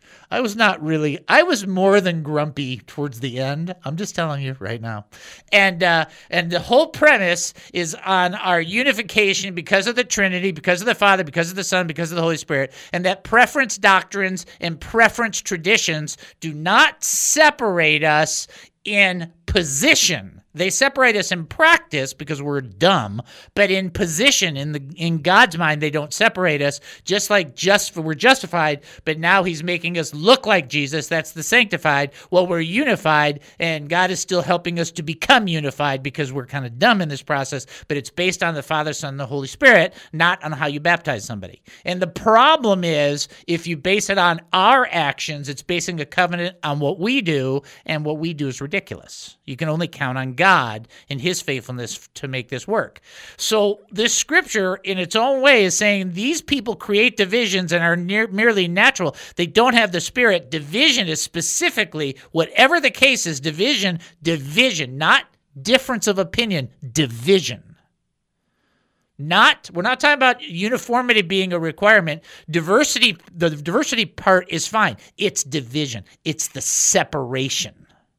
was more than grumpy towards the end. I'm just telling you right now. And the whole premise is on our unification because of the Trinity, because of the Father, because of the Son, because of the Holy Spirit, and that preference doctrines and preference traditions do not separate us in position. They separate us in practice because we're dumb, but in position, in God's mind, they don't separate us. Just like we're justified, but now He's making us look like Jesus. That's the sanctified. Well, we're unified, and God is still helping us to become unified because we're kind of dumb in this process. But it's based on the Father, Son, and the Holy Spirit, not on how you baptize somebody. And the problem is, if you base it on our actions, it's basing a covenant on what we do, and what we do is ridiculous. You can only count on God and His faithfulness to make this work. So this scripture, in its own way, is saying these people create divisions and are merely natural. They don't have the Spirit. Division is specifically, whatever the case is, division, not difference of opinion, division. We're not talking about uniformity being a requirement. Diversity, the diversity part is fine. It's division. It's the separation.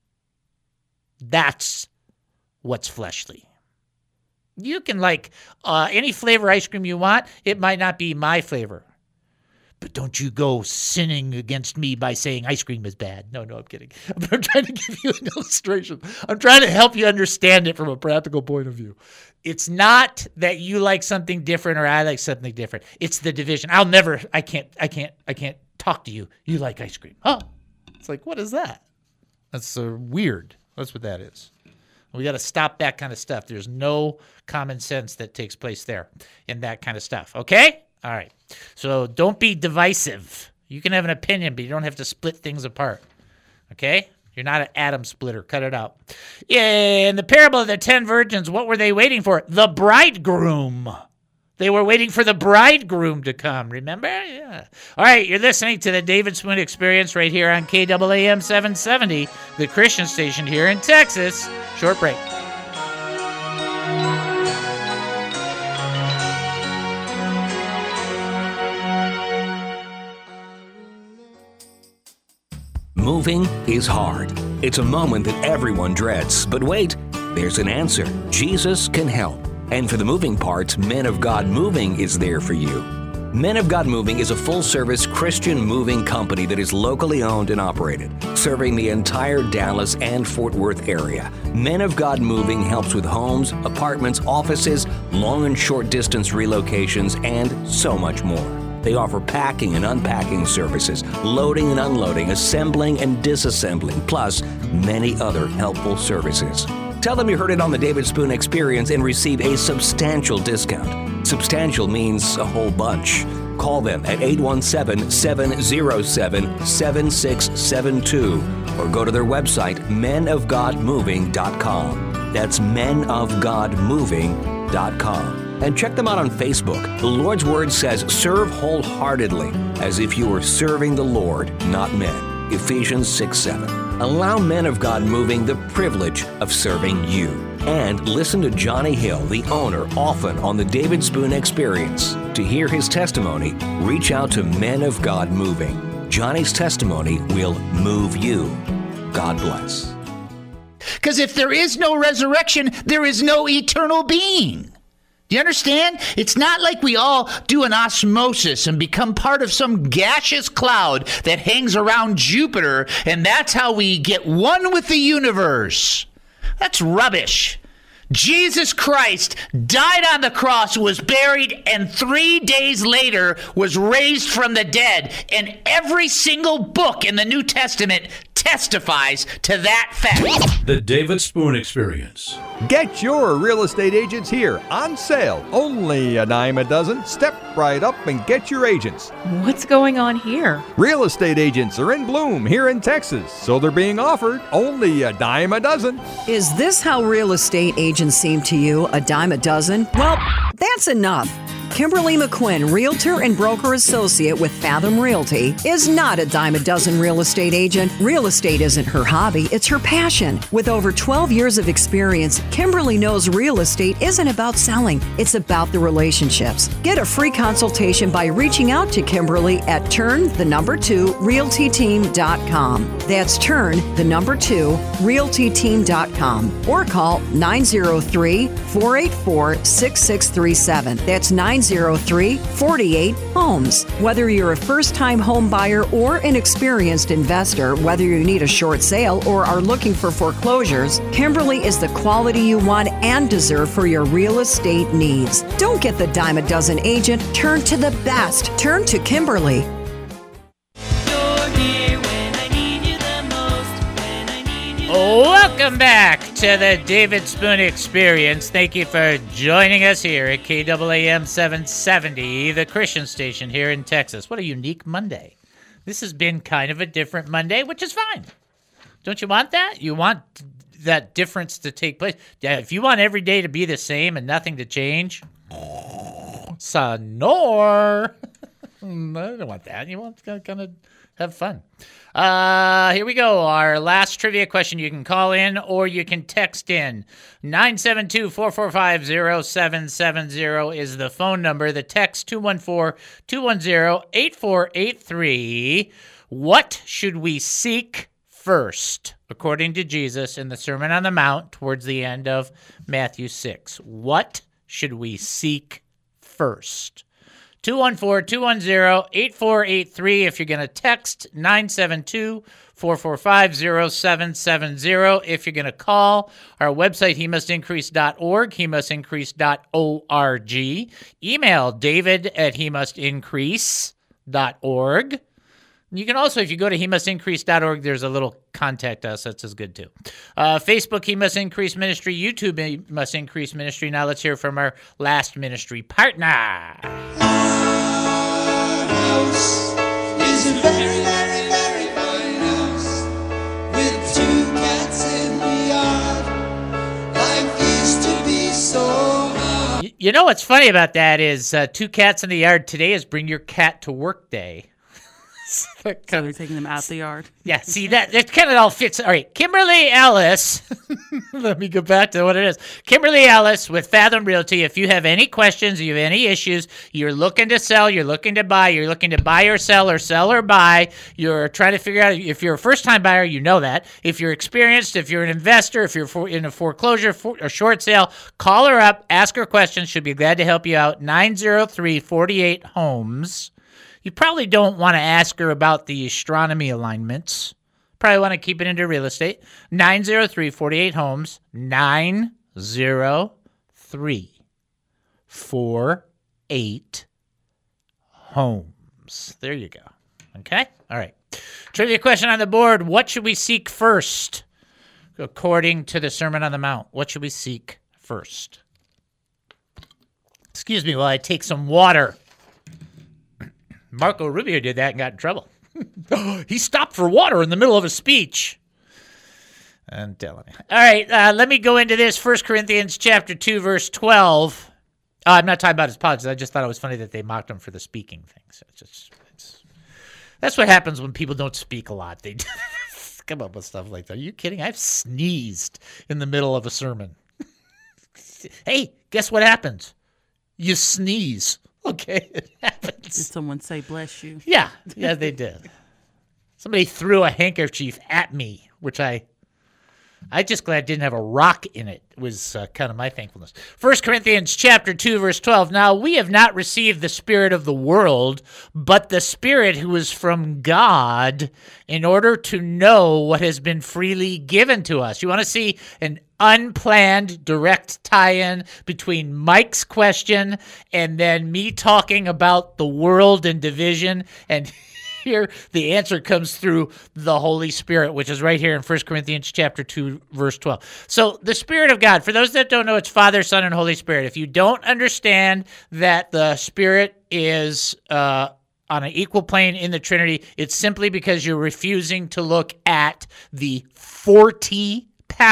That's what's fleshly. You can like any flavor ice cream you want. It might not be my flavor. But don't you go sinning against me by saying ice cream is bad. No, I'm kidding. I'm trying to give you an illustration. I'm trying to help you understand it from a practical point of view. It's not that you like something different or I like something different. It's the division. I can't talk to you. You like ice cream. Huh? It's like, what is that? That's weird. That's what that is. We got to stop that kind of stuff. There's no common sense that takes place there in that kind of stuff. Okay? All right. So don't be divisive. You can have an opinion, but you don't have to split things apart. Okay? You're not an atom splitter. Cut it out. In the parable of the 10 virgins, what were they waiting for? The bridegroom. They were waiting for the bridegroom to come. Remember? Yeah. All right, you're listening to the David Spoon Experience right here on KAAM 770, the Christian station here in Texas. Short break. Moving is hard. It's a moment that everyone dreads. But wait, there's an answer. Jesus can help. And for the moving parts, Men of God Moving is there for you. Men of God Moving is a full-service Christian moving company that is locally owned and operated, serving the entire Dallas and Fort Worth area. Men of God Moving helps with homes, apartments, offices, long and short distance relocations, and so much more. They offer packing and unpacking services, loading and unloading, assembling and disassembling, plus many other helpful services. Tell them you heard it on the David Spoon Experience and receive a substantial discount. Substantial means a whole bunch. Call them at 817-707-7672 or go to their website, menofgodmoving.com. That's menofgodmoving.com. And check them out on Facebook. The Lord's Word says, serve wholeheartedly, as if you were serving the Lord, not men. Ephesians 6:7. Allow Men of God Moving the privilege of serving you. And listen to Johnny Hill, the owner, often on the David Spoon Experience. To hear his testimony, reach out to Men of God Moving. Johnny's testimony will move you. God bless. Because if there is no resurrection, there is no eternal being. Do you understand? It's not like we all do an osmosis and become part of some gaseous cloud that hangs around Jupiter, and that's how we get one with the universe. That's rubbish. Jesus Christ died on the cross, was buried, and 3 days later was raised from the dead. And every single book in the New Testament testifies to that fact. The David Spoon Experience. Get your real estate agents here on sale. Only a dime a dozen. Step right up and get your agents. What's going on here? Real estate agents are in bloom here in Texas, so they're being offered only a dime a dozen. Is this how real estate agents seem to you, a dime a dozen? Well, that's enough. Kimberly McQuinn, Realtor and Broker Associate with Fathom Realty, is not a dime a dozen real estate agent. Real estate isn't her hobby, it's her passion. With over 12 years of experience, Kimberly knows real estate isn't about selling, it's about the relationships. Get a free consultation by reaching out to Kimberly at turn2realtyteam.com. That's turn2realtyteam.com or call 903-484-6637. That's 903-48-HOMES. Whether you're a first-time home buyer or an experienced investor, whether you need a short sale or are looking for foreclosures, Kimberly is the quality you want and deserve for your real estate needs. Don't get the dime a dozen agent. Turn to the best. Turn to Kimberly. Welcome back to the David Spoon Experience. Thank you for joining us here at KAAM 770, the Christian station here in Texas. What a unique Monday. This has been kind of a different Monday, which is fine. Don't you want that? You want that difference to take place. Yeah, if you want every day to be the same and nothing to change, Sonor. I don't want that. You want to kind of have fun. Here we go. Our last trivia question. You can call in or you can text in. 972-445-0770 is the phone number. The text 214-210-8483. What should we seek first, according to Jesus in the Sermon on the Mount towards the end of Matthew 6? What should we seek first? 214-210-8483 if you're going to text, 972-445-0770 if you're going to call. Our website, hemustincrease.org, hemustincrease.org. Email david@hemustincrease.org. You can also, if you go to hemustincrease.org, there's a little contact us. That's as good, too. Facebook, He Must Increase Ministry. YouTube, He Must Increase Ministry. Now let's hear from our last ministry partner. House is a very, very, very fine house with 2 cats in the yard. Life used to be so hard. You know what's funny about that is 2 cats in the yard. Today is Bring Your Cat to Work Day. So they're taking them out the yard. Yeah, see, that kind of all fits. All right, Kimberly Ellis. Let me go back to what it is. Kimberly Ellis with Fathom Realty. If you have any questions, you have any issues, you're looking to sell, you're looking to buy or sell or buy, you're trying to figure out if you're a first-time buyer, you know that. If you're experienced, if you're an investor, if you're in a foreclosure or short sale, call her up, ask her questions. She'll be glad to help you out. 903-48-HOMES. You probably don't want to ask her about the astronomy alignments. Probably want to keep it into real estate. 903-48-HOMES. 903-48-HOMES. There you go. Okay? All right. Trivia question on the board. What should we seek first? according to the Sermon on the Mount, what should we seek first? Excuse me while I take some water. Marco Rubio did that and got in trouble. He stopped for water in the middle of a speech. I'm telling you. All right, let me go into this. 1 Corinthians chapter 2, verse 12. I'm not talking about his politics. I just thought it was funny that they mocked him for the speaking things. That's what happens when people don't speak a lot. They come up with stuff like that. Are you kidding? I've sneezed in the middle of a sermon. Hey, guess what happens? You sneeze. Okay, it happens. Did someone say bless you? Yeah, they did. Somebody threw a handkerchief at me, which I just glad it didn't have a rock in it, was kind of my thankfulness. 1 Corinthians chapter 2, verse 12. Now, we have not received the spirit of the world, but the Spirit who is from God, in order to know what has been freely given to us. You want to see an unplanned direct tie-in between Mike's question and then me talking about the world and division, and here the answer comes through the Holy Spirit, which is right here in 1 Corinthians chapter 2, verse 12. So the Spirit of God, for those that don't know, it's Father, Son, and Holy Spirit. If you don't understand that the Spirit is on an equal plane in the Trinity, it's simply because you're refusing to look at the 40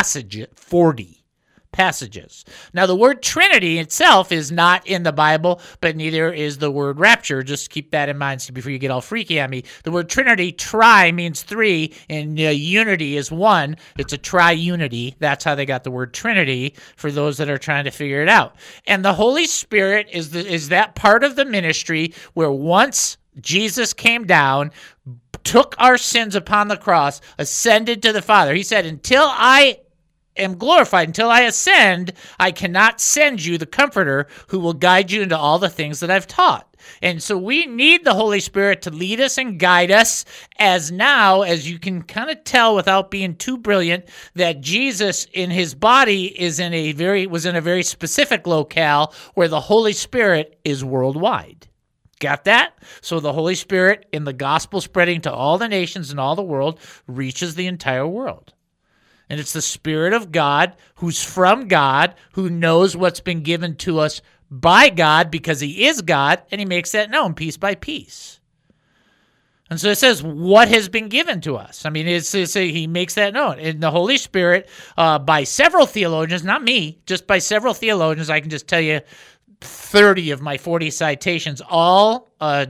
passages. Now, the word Trinity itself is not in the Bible, but neither is the word rapture. Just keep that in mind before you get all freaky on me. The word Trinity, tri, means three, and unity is one. It's a tri-unity. That's how they got the word Trinity, for those that are trying to figure it out. And the Holy Spirit is that part of the ministry where once Jesus came down, took our sins upon the cross, ascended to the Father. He said, until I am glorified, until I ascend, I cannot send you the Comforter who will guide you into all the things that I've taught. And so we need the Holy Spirit to lead us and guide us, as now, as you can kind of tell without being too brilliant, that Jesus in his body was in a very specific locale where the Holy Spirit is worldwide. Got that? So the Holy Spirit in the gospel spreading to all the nations and all the world reaches the entire world. And it's the Spirit of God who's from God, who knows what's been given to us by God because he is God, and he makes that known piece by piece. And so it says what has been given to us. I mean, he makes that known. And the Holy Spirit, by several theologians, not me, just by several theologians, I can just tell you 30 of my 40 citations, all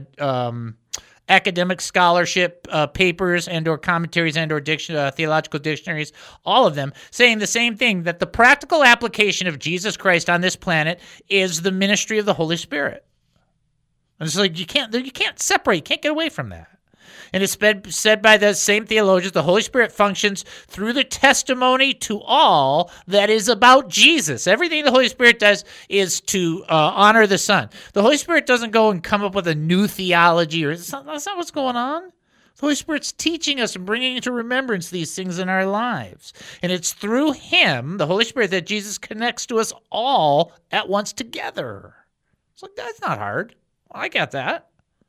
academic scholarship papers and or commentaries and or theological dictionaries, all of them saying the same thing, that the practical application of Jesus Christ on this planet is the ministry of the Holy Spirit. And it's like you can't separate, you can't get away from that. And it's been said by the same theologians, the Holy Spirit functions through the testimony to all that is about Jesus. Everything the Holy Spirit does is to honor the Son. The Holy Spirit doesn't go and come up with a new theology, that's not what's going on. The Holy Spirit's teaching us and bringing into remembrance these things in our lives. And it's through him, the Holy Spirit, that Jesus connects to us all at once together. It's like, that's not hard. I got that.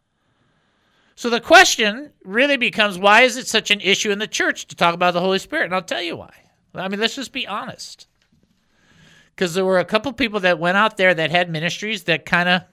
So the question really becomes, why is it such an issue in the church to talk about the Holy Spirit? And I'll tell you why. I mean, let's just be honest. Because there were a couple people that went out there that had ministries that kind of,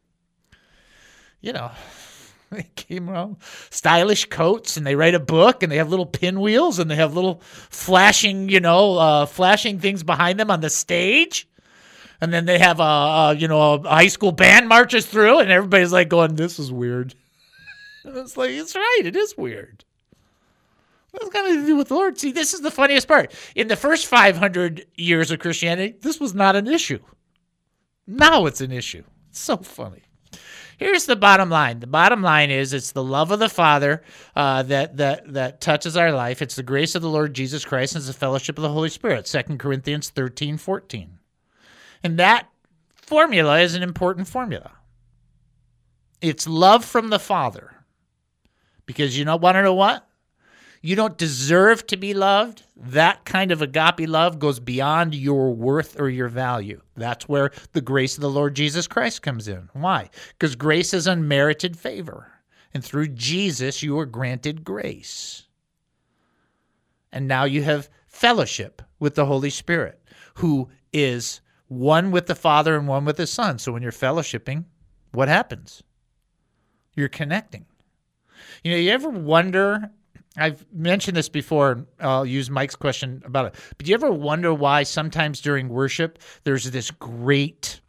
they came around, stylish coats, and they write a book, and they have little pinwheels, and they have little flashing, flashing things behind them on the stage. And then they have a high school band marches through, and everybody's like going, this is weird. And it's like, it's right, it is weird. What's got to do with the Lord? See, this is the funniest part. In the first 500 years of Christianity, this was not an issue. Now it's an issue. It's so funny. Here's the bottom line. The bottom line is it's the love of the Father that touches our life. It's the grace of the Lord Jesus Christ, and it's the fellowship of the Holy Spirit, 2 Corinthians 13:14. And that formula is an important formula. It's love from the Father. Because want to know what? You don't deserve to be loved. That kind of agape love goes beyond your worth or your value. That's where the grace of the Lord Jesus Christ comes in. Why? Because grace is unmerited favor. And through Jesus, you are granted grace. And now you have fellowship with the Holy Spirit, who is one with the Father and one with the Son. So when you're fellowshipping, what happens? You're connecting. You know, you ever wonder, I've mentioned this before, and I'll use Mike's question about it, but do you ever wonder why sometimes during worship there's this great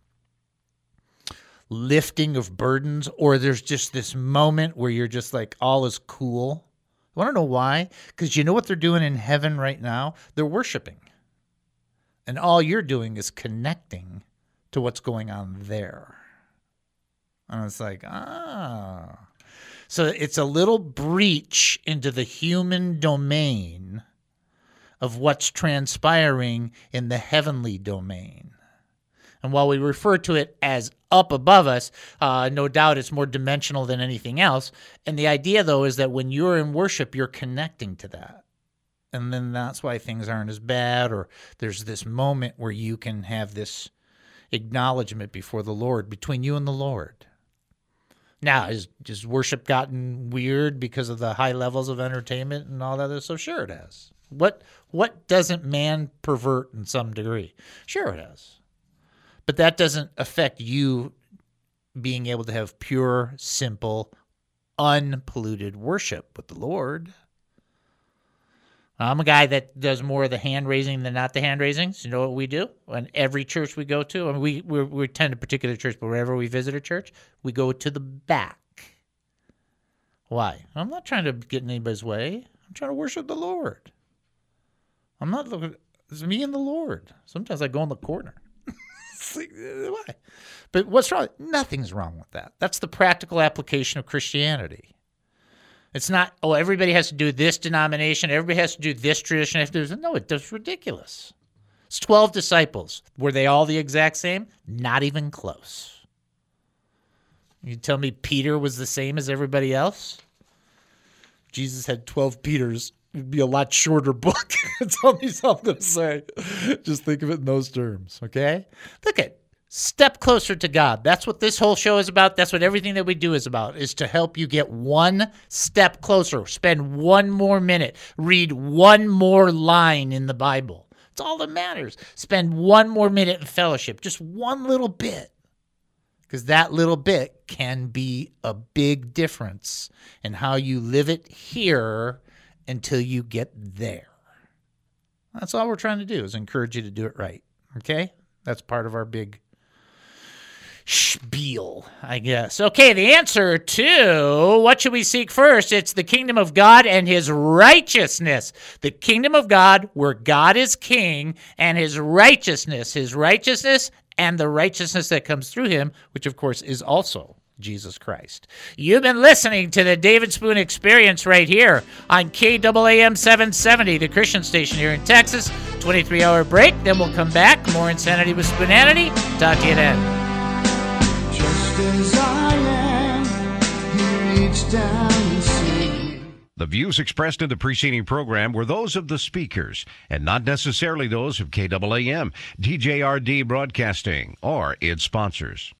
lifting of burdens, or there's just this moment where you're just like, all is cool? You want to know why? Because you know what they're doing in heaven right now? They're worshiping. And all you're doing is connecting to what's going on there. And it's like, So it's a little breach into the human domain of what's transpiring in the heavenly domain. And while we refer to it as up above us, no doubt it's more dimensional than anything else. And the idea, though, is that when you're in worship, you're connecting to that. And then that's why things aren't as bad, or there's this moment where you can have this acknowledgement before the Lord, between you and the Lord. Now, has worship gotten weird because of the high levels of entertainment and all that other stuff? Sure it has. What doesn't man pervert in some degree? Sure it has. But that doesn't affect you being able to have pure, simple, unpolluted worship with the Lord. I'm a guy that does more of the hand-raising than not the hand-raising. So you know what we do? In every church we go to, I mean, we attend a particular church, but wherever we visit a church, we go to the back. Why? I'm not trying to get in anybody's way. I'm trying to worship the Lord. I'm not looking. It's me and the Lord. Sometimes I go in the corner. It's like, why? But what's wrong? Nothing's wrong with that. That's the practical application of Christianity. It's not, everybody has to do this denomination, everybody has to do this tradition. No, it's ridiculous. It's 12 disciples. Were they all the exact same? Not even close. You tell me Peter was the same as everybody else? Jesus had 12 Peters. It'd be a lot shorter book. Tell me something to say. Just think of it in those terms, okay? Look at step closer to God. That's what this whole show is about. That's what everything that we do is about, is to help you get one step closer. Spend one more minute. Read one more line in the Bible. It's all that matters. Spend one more minute in fellowship. Just one little bit. Because that little bit can be a big difference in how you live it here until you get there. That's all we're trying to do, is encourage you to do it right. Okay? That's part of our big spiel, I guess. Okay, the answer to what should we seek first? It's the kingdom of God and his righteousness. The kingdom of God, where God is king, and his righteousness and the righteousness that comes through him, which of course is also Jesus Christ. You've been listening to the David Spoon Experience right here on KAAM 770, the Christian station here in Texas. 23-hour break, then we'll come back. More Insanity with Spoonanity. Talk to you then. As I am, he reached down and saved me. The views expressed in the preceding program were those of the speakers and not necessarily those of KAAM, DJRD Broadcasting, or its sponsors.